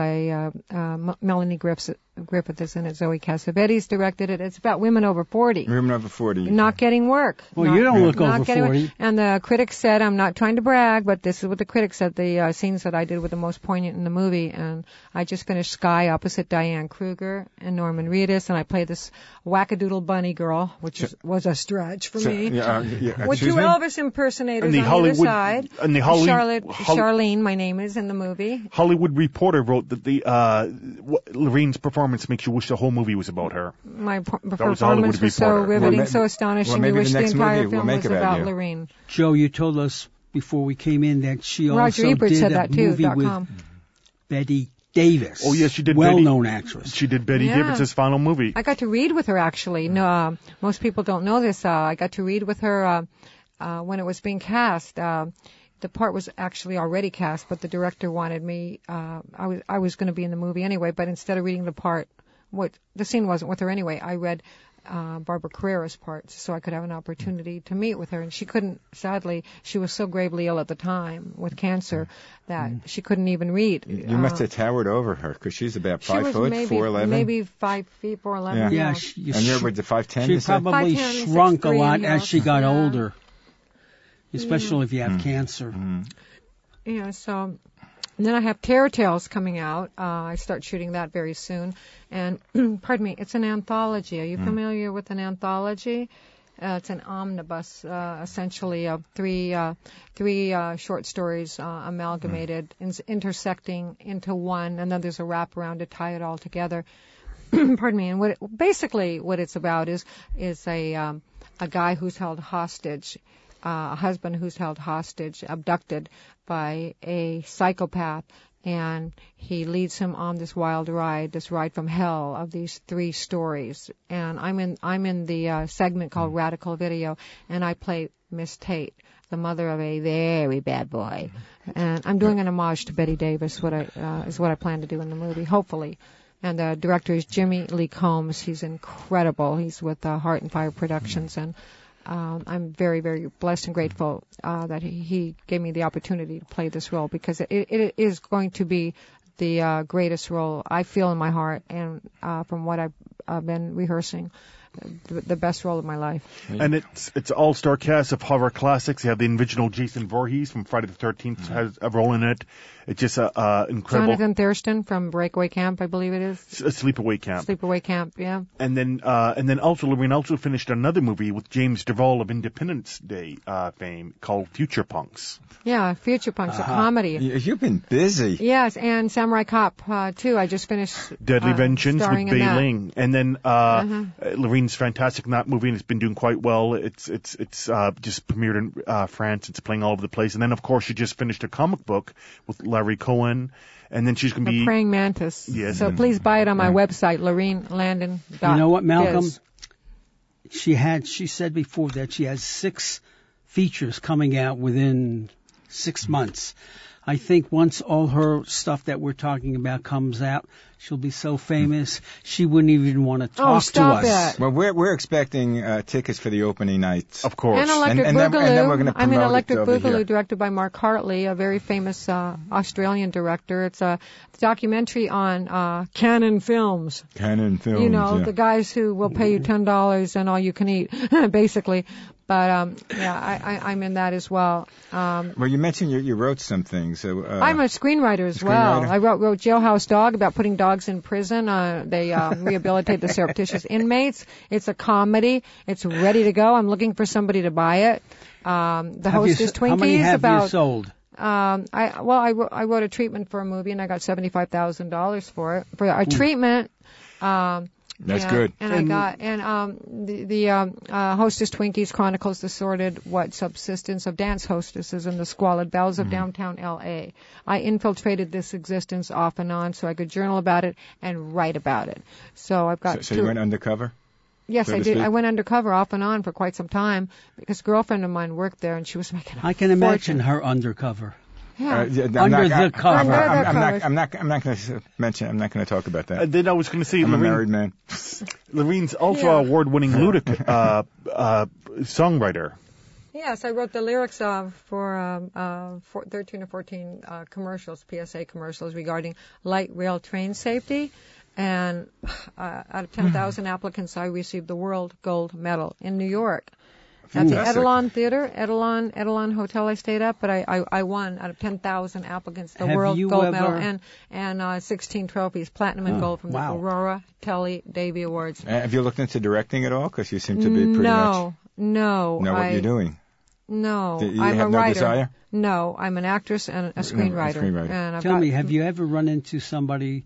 Melanie Griffith is in it. Zoe Cassavetes directed it. It's about women over 40. Women over 40. Not getting work. Well, you don't look over 40. And the critics said, I'm not trying to brag, but this is what the critics said, the scenes that I did were the most poignant in the movie. And I just finished Sky opposite Diane Kruger and Norman Reedus, and I played this wackadoodle bunny girl, which was a stretch for me. With two Elvis impersonators on either side. And the Charlene, my name is, in the movie. Hollywood Reporter wrote that Lorraine's performance makes you wish the whole movie was about her. My performance was so riveting, so astonishing. You wish the entire film was about Lorraine. Joe, you told us before we came in that she Roger also Ebert did said a that too, movie with Betty Davis. Oh, yes, she did. Well-known actress. She did Betty Davis's final movie. I got to read with her, actually. No, most people don't know this. I got to read with her when it was being cast. The part was actually already cast, but the director wanted me. I was going to be in the movie anyway, but instead of reading the part, the scene wasn't with her anyway. I read Barbara Carrera's parts, so I could have an opportunity to meet with her. And she couldn't, sadly, she was so gravely ill at the time with cancer that she couldn't even read. You must have towered over her, because she's about 5 foot, 4'11". Maybe 5 feet, 4'11". Yeah. And you're with the 5'10". She probably 5'10", shrunk a 6'3", lot as she got older, especially if you have Mm-hmm. cancer. Yeah, so... And then I have Terror Tales coming out. I start shooting that very soon. And, pardon me, it's an anthology. Are you familiar with an anthology? It's an omnibus, essentially, of three short stories amalgamated, intersecting into one, and then there's a wraparound to tie it all together. Pardon me. And what it's about is a guy who's held hostage, a husband who's held hostage, abducted by a psychopath, and he leads him on this wild ride, this ride from hell of these 3 stories. And I'm in the segment called Radical Video, and I play Miss Tate, the mother of a very bad boy. And I'm doing an homage to Betty Davis, is what I plan to do in the movie, hopefully. And the director is Jimmy Lee Combs. He's incredible. He's with Heart and Fire Productions, and I'm very, very blessed and grateful that he gave me the opportunity to play this role, because it is going to be the greatest role I feel in my heart, and from what I've been rehearsing, the best role of my life. And it's all-star cast of horror classics. You have the original Jason Voorhees from Friday the 13th has a role in it. It's just incredible. Jonathan Thurston from Breakaway Camp, I believe it is. Sleepaway Camp. Sleepaway Camp, yeah. And then also Lorraine also finished another movie with James Duvall of Independence Day fame called Future Punks. Yeah, Future Punks, a comedy. You've been busy. Yes, and Samurai Cop too. I just finished Deadly Vengeance with Bei Ling. And then Lorraine Lorraine's fantastic in that movie, and it's been doing quite well. It's just premiered in France. It's playing all over the place. And then, of course, she just finished a comic book with Larry Cohen. And then she's going to be... A Praying Mantis. Yes. So please buy it on my website, LorraineLandon.biz. You know what, Malcolm? She said before that she has 6 features coming out within 6 months. I think once all her stuff that we're talking about comes out, she'll be so famous she wouldn't even want to talk to us. It. Well, we're expecting tickets for the opening night, of course. And Electric and Boogaloo. then we're going to promote I'm in Electric it over Boogaloo, here. directed by Mark Hartley, a very famous Australian director. It's a documentary on Canon Films. Canon Films. You know, yeah. the guys who will pay you $10 and all you can eat, basically. But I'm in that as well. Well, you mentioned you wrote some things. I'm a screenwriter as well. I wrote Jailhouse Dog, about putting dogs in prison. They rehabilitate the surreptitious inmates. It's a comedy. It's ready to go. I'm looking for somebody to buy it. The host is Twinkies. How many have you sold? I wrote a treatment for a movie and I got $75,000 for it for a treatment. That's good. And the Hostess Twinkies chronicles the sordid subsistence of dance hostesses in the squalid belles of downtown L.A. I infiltrated this existence off and on so I could journal about it and write about it. So I've got. So you went undercover? Yes, I did. I went undercover off and on for quite some time because a girlfriend of mine worked there and she was making. I can imagine her undercover. Yeah. Under the cover. I'm not going to mention. I'm not going to talk about that. Then I was going to say, I'm a married man. Lorraine's also award-winning songwriter. Yes, I wrote the lyrics for 13 or 14 commercials, PSA commercials regarding light rail train safety. And out of 10,000 applicants, I received the World Gold Medal in New York. At the Edelon Theater, Edelon Hotel I stayed at, but I won out of 10,000 applicants the World Gold Medal and 16 trophies, platinum and gold from the Aurora Telly Davy Awards. Have you looked into directing at all? Because you seem to be pretty much... No. Know what you're doing? No. You I'm have a no writer. Desire? No, I'm an actress and a screenwriter. And Tell me, have you ever run into somebody,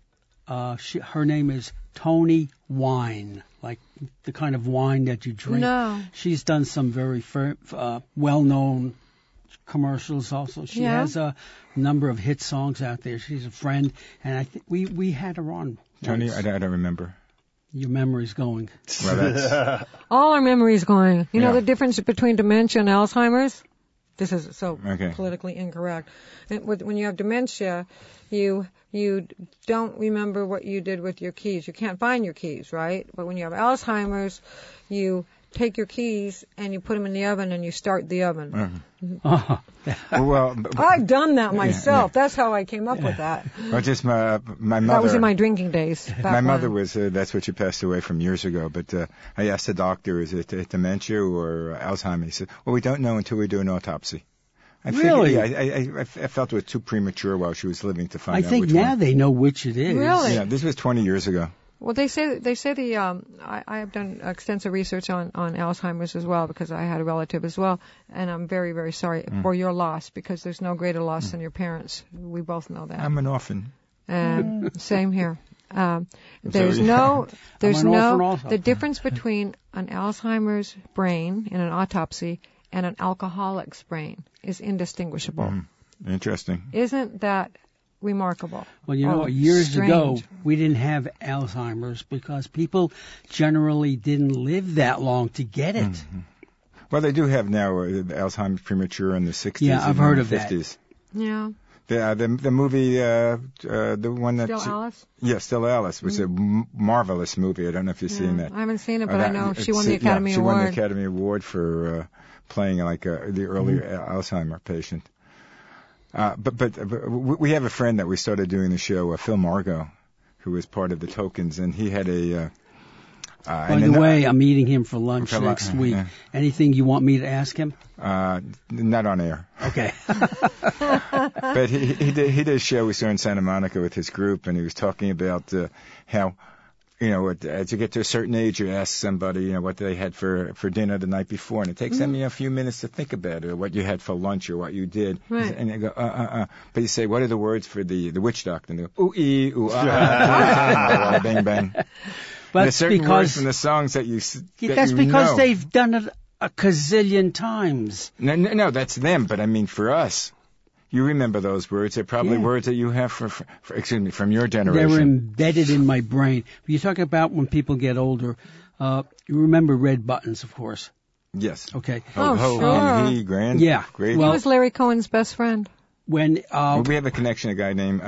her name is Tony Wine, like the kind of wine that you drink? No. She's done some very well-known commercials also. She has a number of hit songs out there. She's a friend, and I think we had her on. Tony, once. I don't remember. Your memory's going. Well, that's... All our memory's going. You know the difference between dementia and Alzheimer's? This is so politically incorrect. When you have dementia, you don't remember what you did with your keys. You can't find your keys, right? But when you have Alzheimer's, you take your keys and you put them in the oven and you start the oven. Well, I've done that myself. That's how I came up with that. Well, just my mother. That was in my drinking days. My mother was, that's what she passed away from years ago. But I asked the doctor, is it dementia or Alzheimer's? He said, well, we don't know until we do an autopsy. Really? I felt it was too premature while she was living to find out. I think now they know which it is. Really? Yeah, this was 20 years ago. Well, they say I have done extensive research on Alzheimer's as well because I had a relative as well, and I'm very, very sorry for your loss because there's no greater loss than your parents. We both know that. I'm an orphan. Same here. The difference between an Alzheimer's brain in an autopsy and an alcoholic's brain is indistinguishable. Interesting. Isn't that remarkable? Well, you know, years ago, we didn't have Alzheimer's because people generally didn't live that long to get it. Well, they do have now Alzheimer's premature in the 60s yeah, I've and heard of 50s. That. Yeah. The movie, the one that... Still Alice? Yeah, Still Alice was a marvelous movie. I don't know if you've seen that. I haven't seen it, but I know she won the Academy Award. She won the Academy Award for playing like the early Alzheimer patient. But we have a friend that we started doing the show, Phil Margot, who was part of the Tokens, and he had a... By the way, I'm meeting him for lunch next week. Yeah. Anything you want me to ask him? Not on air. Okay. But he did a show we saw in Santa Monica with his group, and he was talking about how, you know, as you get to a certain age, you ask somebody, you know, what they had for dinner the night before, and it takes them, you know, a few minutes to think about it, or what you had for lunch, or what you did. Right. And they go, But you say, what are the words for the witch doctor? And they go, ooh-ee, ooh-ah, bang, bang. But there's certain because words in the songs that that's you because know. they've done it a gazillion times. No, that's them. But I mean, for us, you remember those words. They're probably words that you have from your generation. They're embedded in my brain. You talk about when people get older. You remember Red Buttons, of course. Yes. Okay. Sure. He, grand. Yeah. Great. He was Larry Cohen's best friend. When we have a connection, a guy named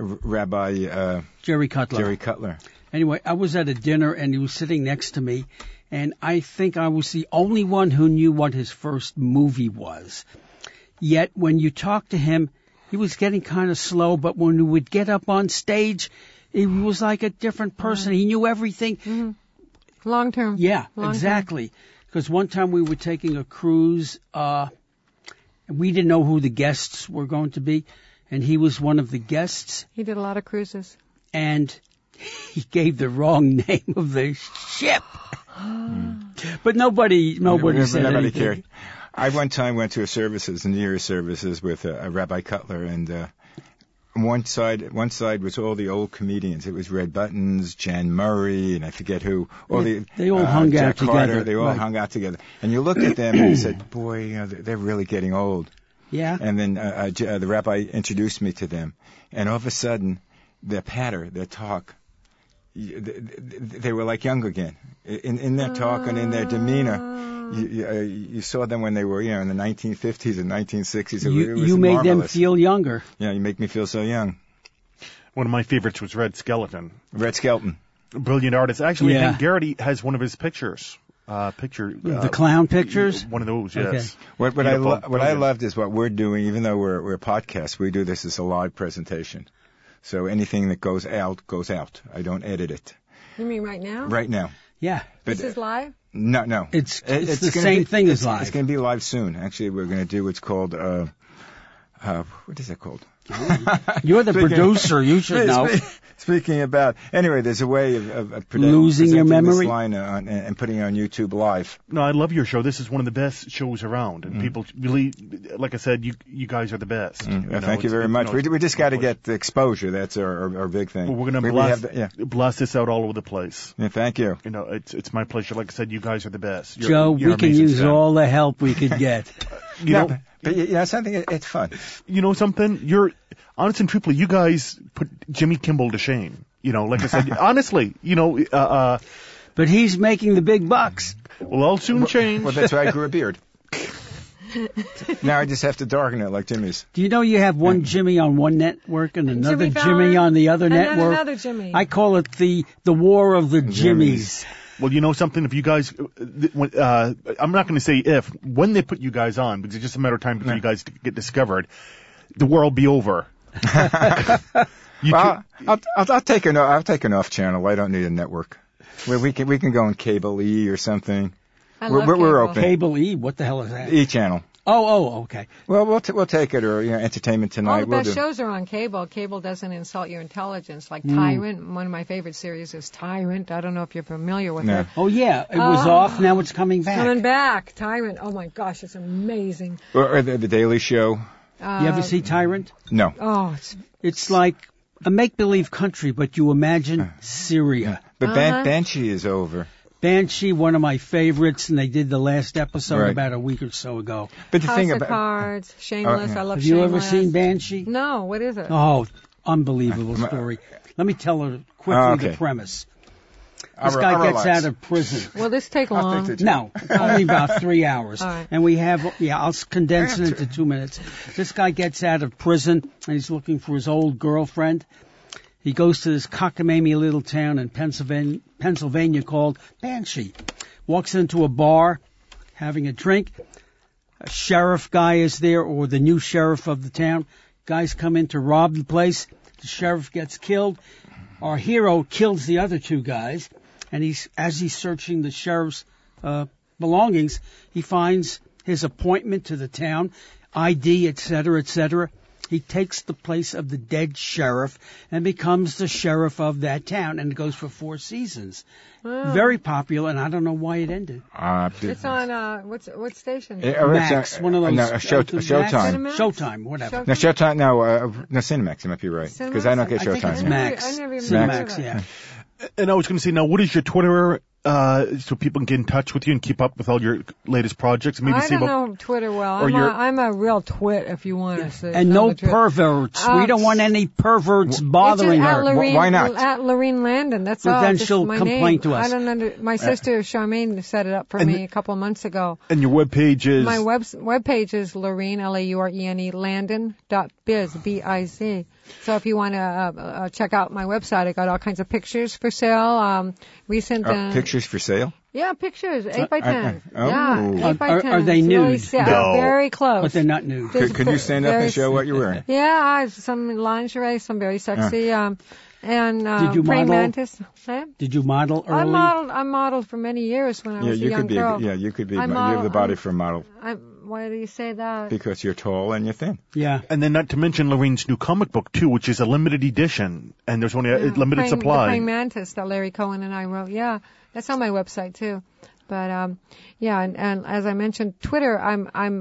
Rabbi Jerry Cutler. Jerry Cutler. Anyway, I was at a dinner and he was sitting next to me, and I think I was the only one who knew what his first movie was. Yet when you talk to him, he was getting kind of slow, but when he would get up on stage, he was like a different person. He knew everything. Mm-hmm. Long term. Yeah, Long exactly. Because one time we were taking a cruise, we didn't know who the guests were going to be, and he was one of the guests. He did a lot of cruises. And he gave the wrong name of the ship. But nobody said anything. Cared. I one time went to New Year's services with Rabbi Cutler, and one side was all the old comedians. It was Red Buttons, Jan Murray, and I forget who. They all hung Jack out Carter, together. They all hung out together. And you looked at them and you said, boy, they're really getting old. Yeah. And then the rabbi introduced me to them. And all of a sudden, their patter, their talk, they were like young again. In their talk and in their demeanor. You saw them when they were, in the 1950s and 1960s. It was you made marvelous. them feel younger. Yeah, you make me feel so young. One of my favorites was Red Skelton. Red Skelton. Brilliant artist. Actually, Hank Garrity has one of his pictures. The clown pictures? One of those, yes. Okay. What I loved is what we're doing, even though we're a podcast, we do this as a live presentation. So anything that goes out. I don't edit it. You mean right now? Right now. Yeah. But, this is live? No. It's the same thing as live. It's going to be live soon. Actually, we're going to do what's called, what is that called? You're the producer. You should know. Speaking about, anyway, there's a way of losing your memory this line and putting it on YouTube live. No, I love your show. This is one of the best shows around, and people really, like I said, you guys are the best. Thank you very much. We just got to get the exposure. That's our big thing. Well, we're going to blast this out all over the place. Yeah, thank you. It's my pleasure. Like I said, you guys are the best. Joe, we can use all the help we could get. But something, it's fun. You know something? You're honest and truthfully, you guys put Jimmy Kimmel to shame. Like I said, honestly, But he's making the big bucks. Well, I'll soon change. Well, that's why I grew a beard. Now I just have to darken it like Jimmy's. Do you know you have one Jimmy on one network and another Jimmy on the other network? Another Jimmy. I call it the war of the Jimmys. Well, you know something? If you guys, I'm not going to say if, when they put you guys on, because it's just a matter of time before you guys get discovered, the war will be over. I'll take an off channel. I don't need a network. We can go on Cable E or something. We're open. Cable E, what the hell is that? E channel. Oh, okay. Well, we'll take it, or Entertainment Tonight. All the best shows are on cable. Cable doesn't insult your intelligence. Like Tyrant, one of my favorite series is Tyrant. I don't know if you're familiar with it. Oh yeah, it was off. Now it's coming back. Coming back, Tyrant. Oh my gosh, it's amazing. Or the Daily Show. You ever see Tyrant? No. Oh, it's like a make-believe country, but you imagine Syria. But Banshee is over. Banshee, one of my favorites, and they did the last episode about a week or so ago. But the House thing of about Cards, Shameless. I love Have Shameless. you ever seen Banshee? No. What is it? Oh, unbelievable story. Let me tell her quickly the premise. This guy gets out of prison. Will this take long? No, only about 3 hours. All right. And we have, I'll condense it into 2 minutes. This guy gets out of prison, and he's looking for his old girlfriend. He goes to this cockamamie little town in Pennsylvania called Banshee. Walks into a bar, having a drink. A sheriff guy is there, or the new sheriff of the town. Guys come in to rob the place. The sheriff gets killed. Our hero kills the other two guys. And as he's searching the sheriff's belongings, he finds his appointment to the town, ID, etc., etc. He takes the place of the dead sheriff and becomes the sheriff of that town, and it goes for 4 seasons. Wow. Very popular, and I don't know why it ended. It's on what station? Max, one of those. Showtime. Showtime, whatever. No, Showtime. No, Cinemax. You might be right, because I don't get Showtime. I think it's Max. I never even Cinemax, heard of it. And I was going to say, now, what is your Twitter, so people can get in touch with you and keep up with all your latest projects? Maybe I don't know Twitter well. I'm a real twit, if you want to say. And no perverts. We don't want any perverts bothering her. Why not? At Lorene Landon. That's all. Then she'll complain to us. I don't my sister Charmaine set it up for me a couple of months ago. And your webpage is? My webpage is Lorene, Laurene, Landon.biz, B-I-Z. So if you want to check out my website, I got all kinds of pictures for sale. Recent pictures for sale? Yeah, pictures, 8x10. Oh. Yeah, 8x10. Are they nude? No. Very close. But they're not nude. Could you stand up and show what you're wearing? Yeah, some lingerie, some very sexy. And Did you praying model? mantis. Did you model early? I modeled for many years when I was a young girl. You could be. You have the body for a model. Why do you say that? Because you're tall and you're thin. Yeah. And then not to mention Lorene's new comic book, too, which is a limited edition. And there's only a limited supply. The Praying Mantis that Larry Cohen and I wrote. Yeah, that's on my website, too. But, yeah, and as I mentioned, Twitter, I'm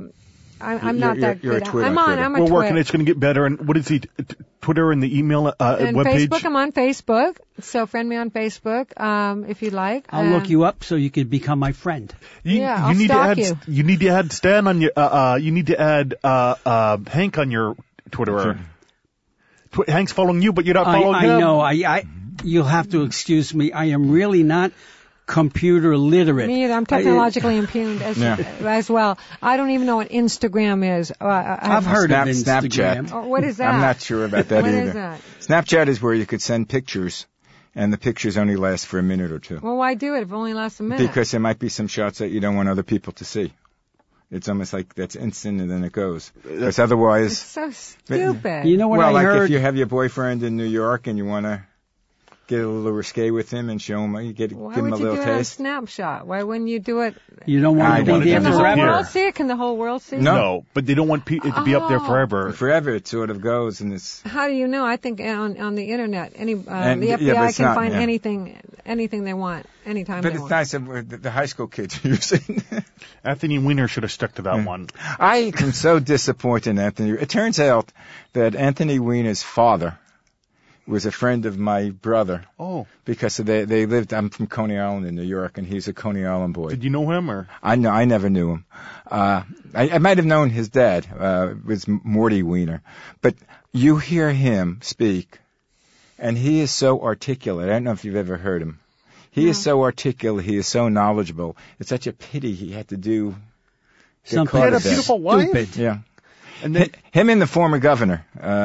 not that you're good. I'm a We're twit. working. It's going to get better. And what is the Twitter and the email and webpage? Facebook, I'm on Facebook. So friend me on Facebook if you'd like. I'll look you up so you could become my friend. I'll stalk you. You need to add Stan on your. You need to add Hank on your Twitter. Hank's following you, but you're not following him. I know. You'll have to excuse me. I am really not computer literate. Me either. I'm technologically impugned as well. I don't even know what Instagram is. I've heard of Instagram. Snapchat. Oh, what is that? I'm not sure about that what either. What is that? Snapchat is where you could send pictures, and the pictures only last for a minute or two. Well, why do it if it only lasts a minute? Because there might be some shots that you don't want other people to see. It's almost like that's instant and then it goes. Because otherwise... It's so stupid. You know what I heard? If you have your boyfriend in New York and you want to get a little risque with him and show him, give him a little taste. Why would you do it on Snapshot? Why wouldn't you do it? You don't want to be there Can the whole forever. world see it? Can the whole world see it? No, but they don't want it to be up there forever. Forever, it sort of goes, and it's... How do you know? I think on the internet, the but FBI it's can not, find anything they want, anytime But they it's want. nice that the high school kids are using. Anthony Weiner should have stuck to that one. I am so disappointed in Anthony. It turns out that Anthony Weiner's father was a friend of my brother. Oh. Because they lived, I'm from Coney Island in New York, and he's a Coney Island boy. Did you know him, or? I never knew him. I might have known his dad, was Morty Weiner. But you hear him speak, and he is so articulate. I don't know if you've ever heard him. He is so articulate. He is so knowledgeable. It's such a pity he had to do something. He had a beautiful wife. Stupid. Yeah. And then, him and the former governor.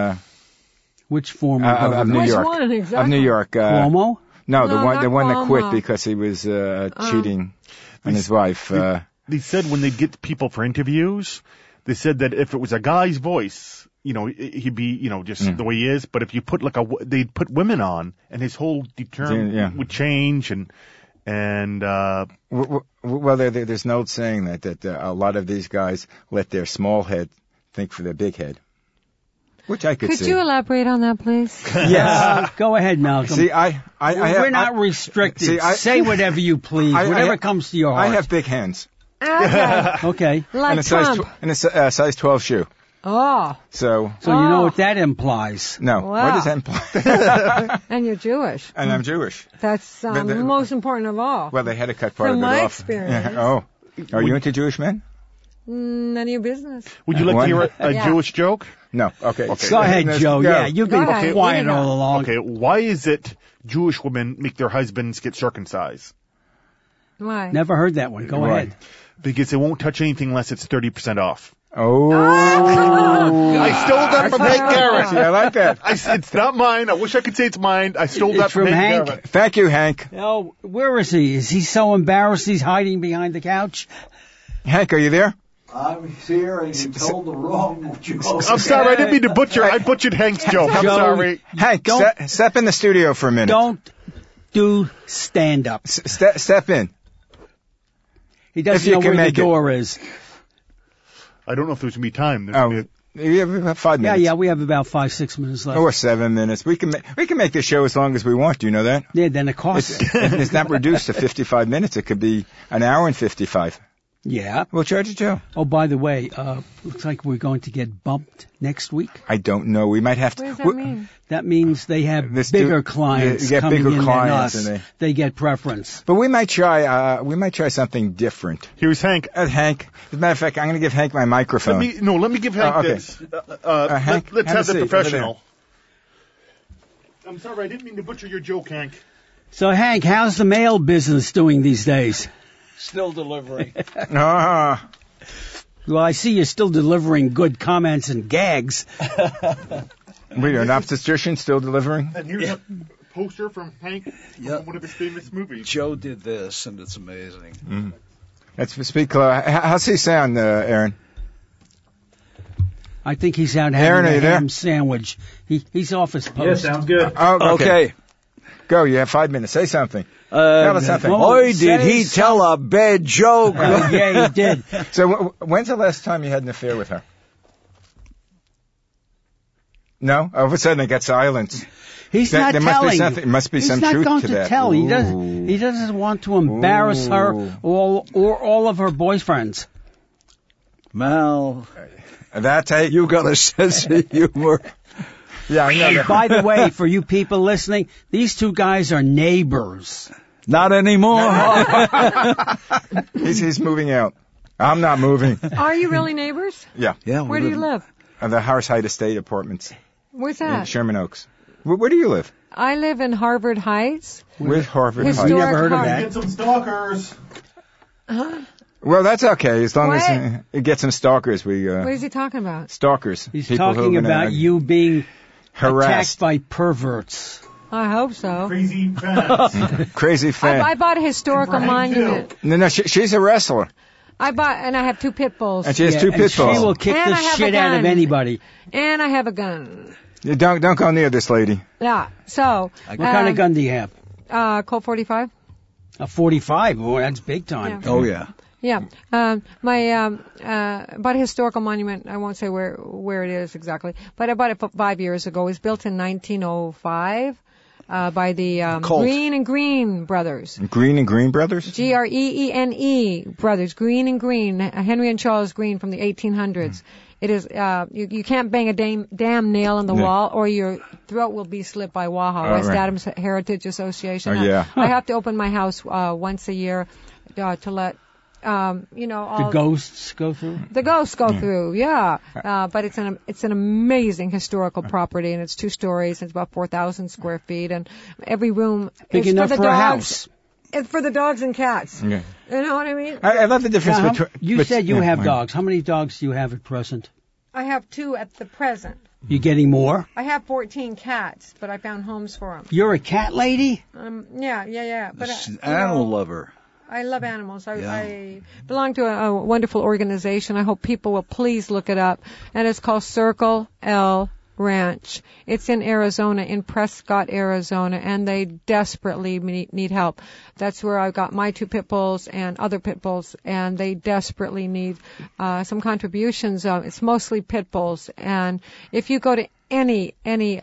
Which former of New Which York. one exactly? Of New York. Cuomo? No, No, the one that quit Cuomo. because he was cheating on his wife. they said when they get people for interviews, they said that if it was a guy's voice, he'd be, just the way he is. But if you put they'd put women on, and his whole determination would change, and well, there's an old saying that a lot of these guys let their small head think for their big head, which I could see. Could you elaborate on that, please? Yes. Go ahead, Malcolm. See, we're not restricted. See, say whatever you please, whatever comes to your heart. I have big hands. Okay. Okay. Like and Trump. a size 12 shoe. Oh. So you know what that implies. no. Wow. What does that imply? And you're Jewish. And I'm Jewish. That's most important of all. Well, they had to cut part From of it my off. experience. Oh. Are you into Jewish men? None of your business. would you like to hear a Yeah. Jewish joke? No. Okay. Go ahead, Joe. Go. Yeah, you've been Go ahead. quiet What do you all along. Okay, why is it Jewish women make their husbands get circumcised? Why? Never heard that one. Go Right. ahead. Because they won't touch anything unless it's 30% off. Oh. I stole that from Hank See, Garrett. I like that. It's not mine. I wish I could say it's mine. I stole that It's from Hank. Garrett. Thank you, Hank. Oh, where is he? Is he so embarrassed he's hiding behind the couch? Hank, are you there? I'm here and you told the wrong joke. I'm sorry. I didn't mean to butcher. I butchered Hank's joke. I'm Joe, sorry. Hank, step in the studio for a minute. Don't do stand-up. Step in. He doesn't If you know can where the make it. door is. I don't know if there's going to be time. There's Oh, gonna be you have about 5 minutes. Yeah, we have about 5-6 minutes left. Or 7 minutes. We can make this show as long as we want. Do you know that? Yeah, then it costs. It's not reduced to 55 minutes. It could be an hour and 55. Yeah. We'll charge it, Joe. Oh, by the way, looks like we're going to get bumped next week. I don't know. We might have to. What does that mean? That means they have This bigger dude- clients they get coming bigger in clients than us. and They get preference. But we might try something different. Here's Hank. Hank, as a matter of fact, I'm going to give Hank my microphone. Let me give Hank Oh, okay. this. Hank, let's have have a the seat over professional. I'm sorry, I didn't mean to butcher your joke, Hank. So, Hank, how's the mail business doing these days? Still delivering. Ah, Well, I see you're still delivering good comments and gags. wait, an obstetrician still delivering? And here's a poster from Hank Yep. from one of his famous movies. Joe did this, and it's amazing. Let's speak close. How's he sound, Aaron? I think he's out Aaron, having are a you there? ham sandwich. He's off his post. good. Oh, Okay. Go. You have 5 minutes. Say something. Tell us something. Boy, did say he tell a bad joke. Yeah, he did. So, when's the last time you had an affair with her? No. All of a sudden, it got silence. He's There not must be telling. something- there must be He's some not truth going to to that. tell. He Ooh. doesn't. He doesn't want to embarrass her or all of her boyfriends. Mal, That's a. you got a sense of humor. Yeah, I know. And that. by the way, for you people listening, these two guys are neighbors. Not anymore. He's moving out. I'm not moving. Are you really neighbors? Yeah. Yeah, Where do you live? The House Heights Estate Apartments Where's in that? Sherman Oaks. Where do you live? I live in Harvard Heights. With Harvard Historic Heights. never heard of Harvard. that. Get some stalkers. Well, that's okay as long What? as it gets some stalkers. We What is he talking about? stalkers. He's people who talking are gonna, about you being harassed. attacked by perverts. I hope so. Crazy fans. Crazy fan. I bought a historical monument. No, she's a wrestler, And I have 2 pit bulls. and she has Yeah, 2 and pit she will bulls. kick And the I have a shit out of gun. anybody. And I have a gun. You don't go near this lady. Yeah. So. What kind of gun do you have? Colt 45. A 45. Boy, that's big time. Yeah. Oh, yeah. Yeah. Bought a historical monument. I won't say where it is exactly, but I bought it 5 years ago. It was built in 1905 by the Colt. Green and Green brothers. Green and Green Brothers. Greene brothers. Green and Green. Henry and Charles Green from the 1800s. It is you can't bang a damn nail in the wall, or your throat will be slit by WAHA, West right. Adams Heritage Association. Oh, yeah. I have to open my house once a year to let all The ghosts go through? the ghosts go through. Yeah, but it's an amazing historical property, and it's 2 stories. It's about 4,000 square feet, and every room Big is enough for the for a dogs. house. It's for the dogs and cats. Yeah. You know what I mean? I love the difference Now, between. you said you have fine. dogs. How many dogs do you have at present? I have 2 at the present. You getting more? I have 14 cats, but I found homes for them. You're a cat lady? Yeah. But She's an animal lover. I love animals. Yeah. I belong to a wonderful organization. I hope people will please look it up. And it's called Circle L Ranch. It's in Arizona, in Prescott, Arizona, and they desperately need help. That's where I got my 2 pit bulls and other pit bulls, and they desperately need some contributions. It's mostly pit bulls, and if you go to any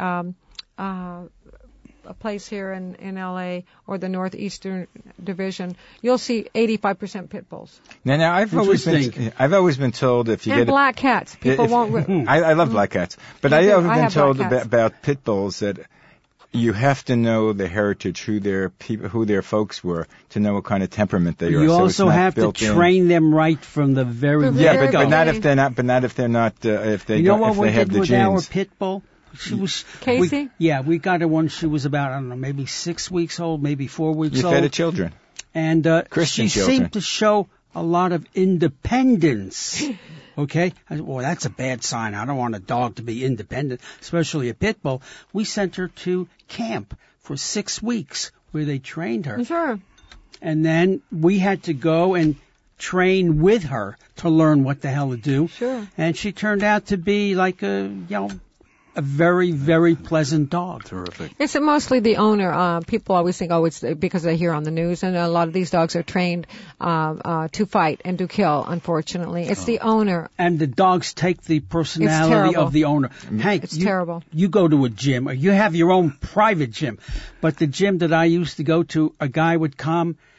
a place here in LA or the Northeastern Division, you'll see 85% pit bulls. Now I've always been told if you And get black cats. People won't. I love black cats, but Me too. I've I been have told black cats. about pit bulls that you have to know the heritage, who their folks were, to know what kind of temperament they are. You So it's also not have to built in. train them right from the very From the Yeah, very but not if beginning. they're not. If they You know don't, what if we they have did the with our genes. pit bull? She was Casey? We got her when she was about, I don't know, maybe 6 weeks old, maybe 4 weeks You old. fed it children. And Christian she children. seemed to show a lot of independence. Okay? I said, well, that's a bad sign. I don't want a dog to be independent, especially a pit bull. We sent her to camp for 6 weeks where they trained her. Sure. And then we had to go and train with her to learn what the hell to do. Sure. And she turned out to be like a very, very pleasant dog. Terrific. It's mostly the owner. People always think, it's because they hear on the news, and a lot of these dogs are trained to fight and to kill, unfortunately. It's the owner. And the dogs take the personality terrible. of the owner. Hank, It's terrible. You go to a gym, or you have your own private gym. But the gym that I used to go to, a guy would come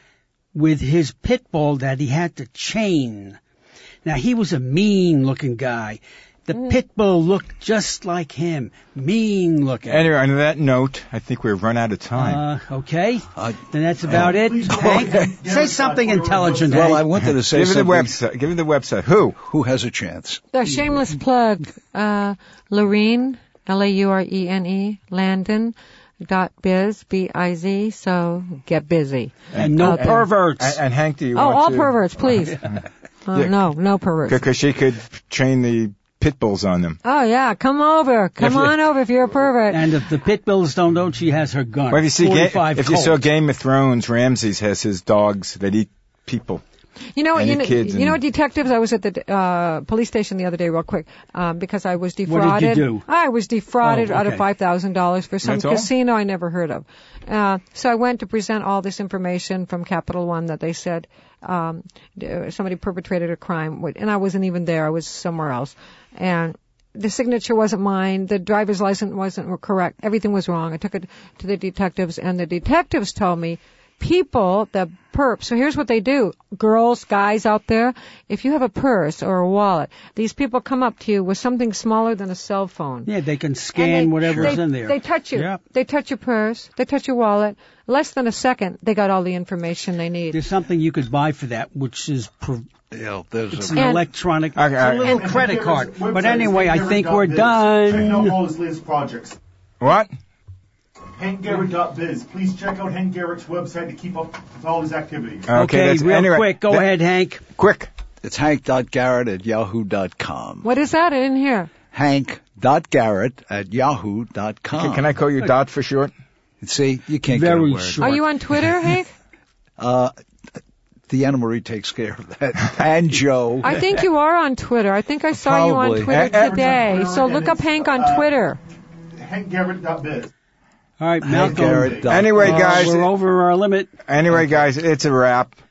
with his pit bull that he had to chain. Now, he was a mean-looking guy. The pit bull looked just like him. Mean-looking. Anyway, on that note, I think we've run out of time. Okay. Then that's about it. Hank, say something intelligent, Well, Hank. I wanted to say Give me the something. website. Give me the website. Who Who has a chance? The shameless plug, Lorene, Laurene, Landon.biz, B-I-Z, so get busy. And no perverts. and Hank, do you Oh, want all to? perverts, please. No perverts. Because she could train the pit bulls on them. Oh, yeah, come over. Come on over if you're a pervert. And if the pit bulls don't know, she has her gun. Well, if you 45 if you Colt. saw Game of Thrones, Ramses has his dogs that eat people. You know, Any kids you know, and- detectives. I was at the police station the other day, real quick, because I was defrauded. What did you do? I was defrauded Oh, out of okay. $5,000 for some That's all? casino I never heard of. So I went to present all this information from Capital One that they said somebody perpetrated a crime, and I wasn't even there. I was somewhere else, and the signature wasn't mine. The driver's license wasn't correct. Everything was wrong. I took it to the detectives, and the detectives told me, people, the perps, so here's what they do. Girls, guys out there, if you have a purse or a wallet, these people come up to you with something smaller than a cell phone. Yeah, they can And scan whatever's in there. They touch you. Yeah. They touch your purse. They touch your wallet. Less than a second, they got all the information they need. There's something you could buy for that, which is Yeah, it's there's an a, electronic, Okay, it's a little and credit card. Website But is anyway, I think we're HankGarrett.biz. Check out done. all his latest projects. What? HankGarrett.biz. Please check out Hank Garrett's website to keep up with all his activities. Okay, that's, real anyway, quick. Go ahead, Hank. Quick. it's hank.garrett@yahoo.com. What is that? I didn't hear. hank.garrett@yahoo.com. Can I call you Dot for short? See, you can't Very get a word. short. Are you on Twitter, Hank? The Anna Marie takes care of that. And Joe. I think you are on Twitter. I think I saw you on Probably. Twitter today. So look up Hank on Twitter. HankGarrett.biz. All right, Malcolm. Garrett. Anyway, guys. We're over our limit. Anyway, guys, it's a wrap.